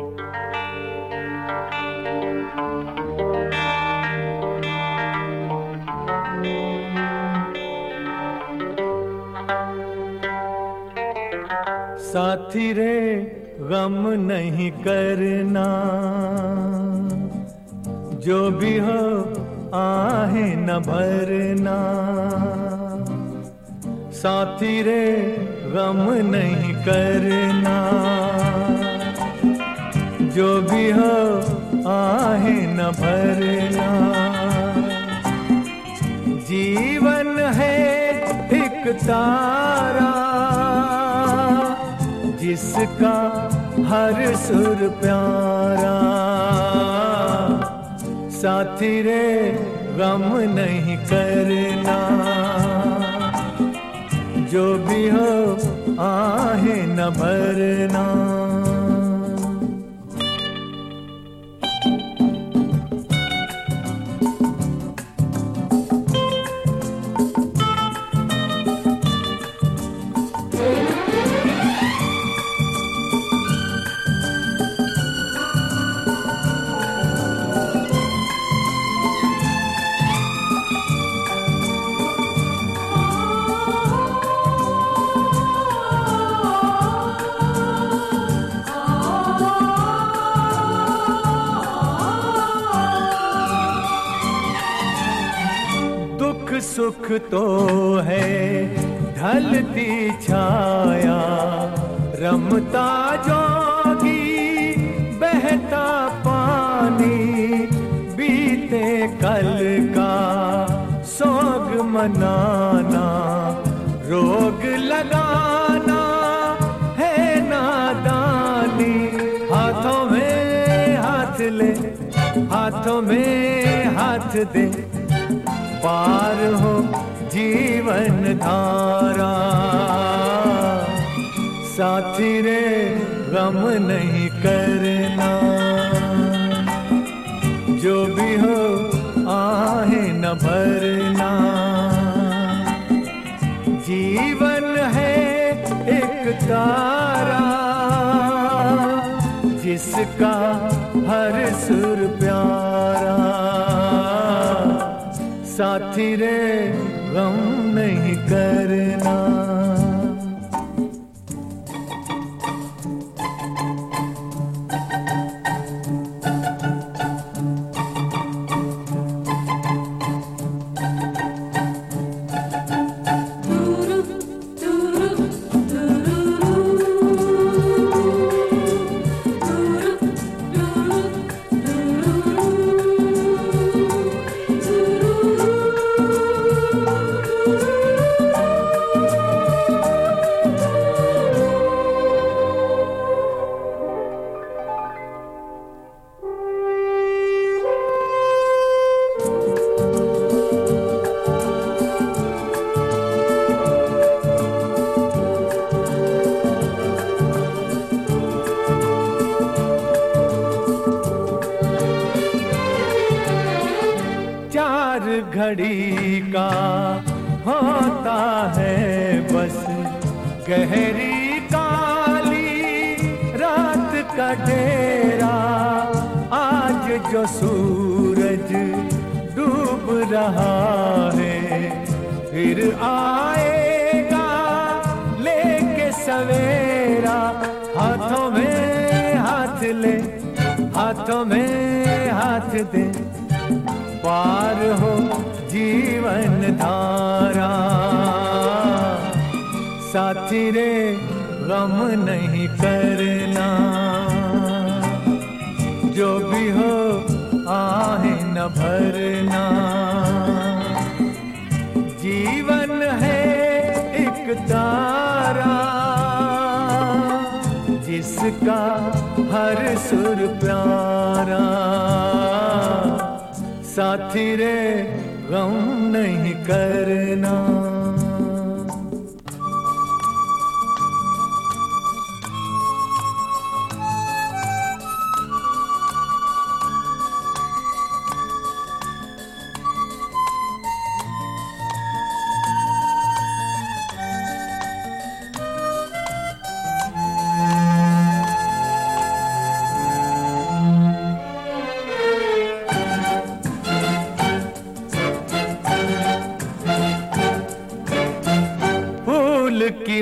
साथी रे गम नहीं करना, जो भी हो आहे न भरना। साथी रे गम नहीं करना, जो भी हो आहे न भरना। जीवन है एक तारा, जिसका हर सुर प्यारा। साथी रे गम नहीं करना, जो भी हो आहे न भरना। सुख तो है ढलती छाया, रमता जोगी बहता पानी। बीते कल का सोग मनाना, रोग लगाना है नादानी। हाथों में हाथ ले, हाथों में हाथ दे, पार हो जीवन धारा। साथी रे गम नहीं करना, जो भी हो आहे न भरना। जीवन है एक तारा, जिसका हर सुर प्यारा। साथी रे गम नहीं करना। घड़ी का होता है बस गहरी काली रात का डेरा। आज जो सूरज डूब रहा है, फिर आएगा लेके सवेरा। हाथों में हाथ ले, हाथों में हाथ दे, पार हो जीवन धारा। साथी रे गम नहीं करना, जो भी हो आहे न भरना। जीवन है एक तारा, जिसका हर सुर प्यारा। साथी रे गम नहीं करना।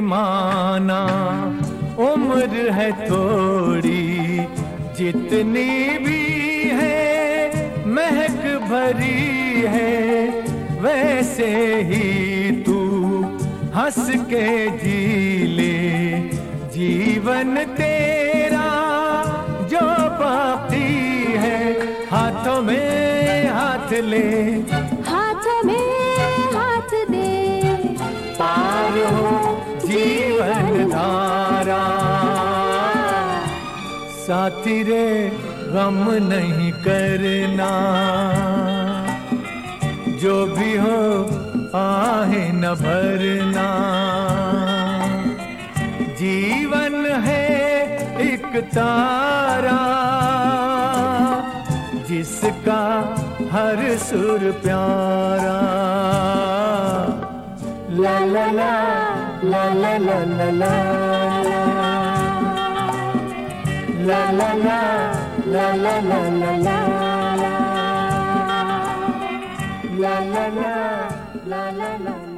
माना उम्र है थोड़ी, जितनी भी है महक भरी है, वैसे ही तू हंस के जी ले जीवन तेरा जो बाकी है। हाथों में हाथ ले, हाथों में हाथ दे, पार हो जीवन धारा। साथी रे गम नहीं करना, जो भी हो आहे न भरना। जीवन है एक तारा, जिसका हर सुर प्यारा। ला ला ला ला ला ला ला ला, ला ला ला ला ला ला ला ला, ला ला ला ला ला ला ला।